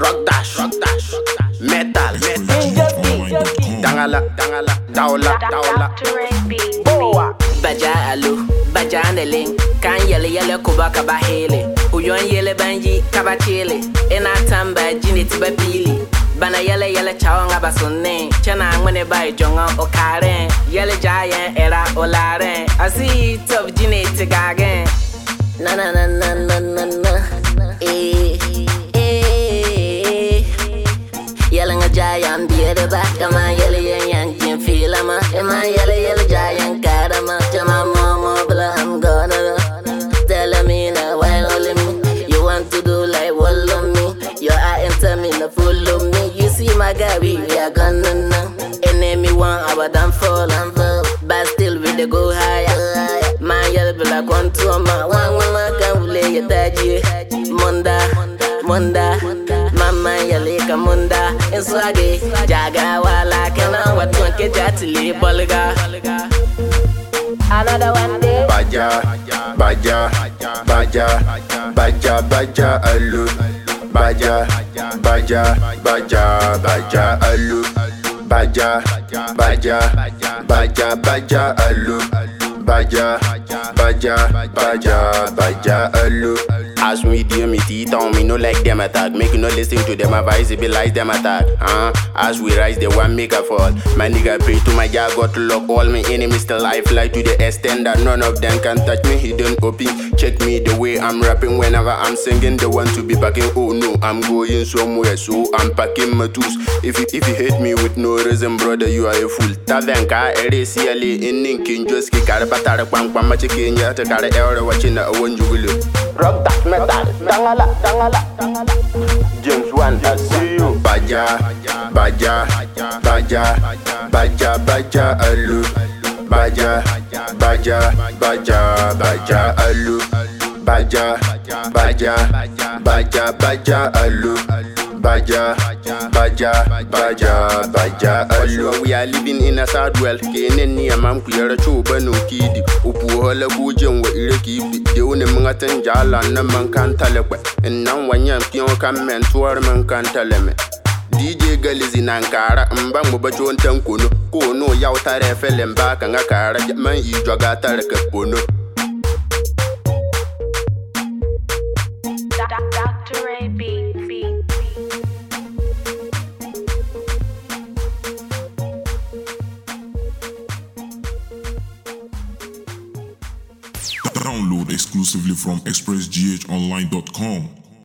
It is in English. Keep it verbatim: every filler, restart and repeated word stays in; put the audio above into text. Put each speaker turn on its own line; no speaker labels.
Rock dash, rock dash, metal, metal. Dangala, dangala, daula, daula. Boa.
Baja alu, baja andeling. Kan yele yele kuba kaba hele. Uyon yele banji kaba chile. Ena tamba jini tiba pili. Bana yele yele chawanga basunne. Chana ngwene bai jonga okaren. Yele jayen era olaren. Asi top jini tigagen. Na na na na na na na. Eh eh. Yele nga jayan biere ba. Kama yele yen yang jin filama. Ema yele yele jayan karama. Chama momo bla I'm gonna. Tell me now why only me. You want to do like all of me. Your eye enter me no follow me. You see my guy we are gonna know. Enemy one our downfall and fall. But still we dey go higher. Man yell black one two ma one one can play your daddy. Monda, monda. Mama yell ka monda. In swaggy jaga wala kana wat twenty jatili bolga. Another one day.
Baja, baja, baja, baja, baja alu. Baja, baja, baja, baja alu. Baja, baja, baja, baja alu. Baja, baja, baja, baja alu. As me dear me teeth on me no like them attack. Make you no listen to them advice, it be like them attack. Uh, as we rise, they want make a fall. My nigga pray to my God, got to lock all my enemies till I fly to the extent that none of them can touch me. Hidden open, check me the way I'm rapping whenever I'm singing. They want to be backing. Oh no, I'm going somewhere, so I'm packing my tools. If you if you hate me with no reason, brother, you are a fool. Tavenka, Ere Ciali, in Ninkin, just kick out a batara, Pampa chicken, yet a car error watching a one jubilee. Rock that metal, dangala, dangala, dangala. James one, I see you. Baja, baja, baja, baja, baja, alu. Baja, baja, baja, baja, alu. Baja, baja, baja, baja, alu. Baja, baja, baja, baja, alu. We are living in a sad world. Kenen ni amam kuyara chuba no kidi. Upu hola bujen wa ireki. De une mga tenjala na man kan talekwe. En nan wanyam pion kan mentor man kan taleme. D J Galizi nankara mbang mo bachon tankono. Kono yaw tare felem ba kan akara man yi joga tare ka kono.
Doctor Ray B.
Download exclusively from express g h online dot com.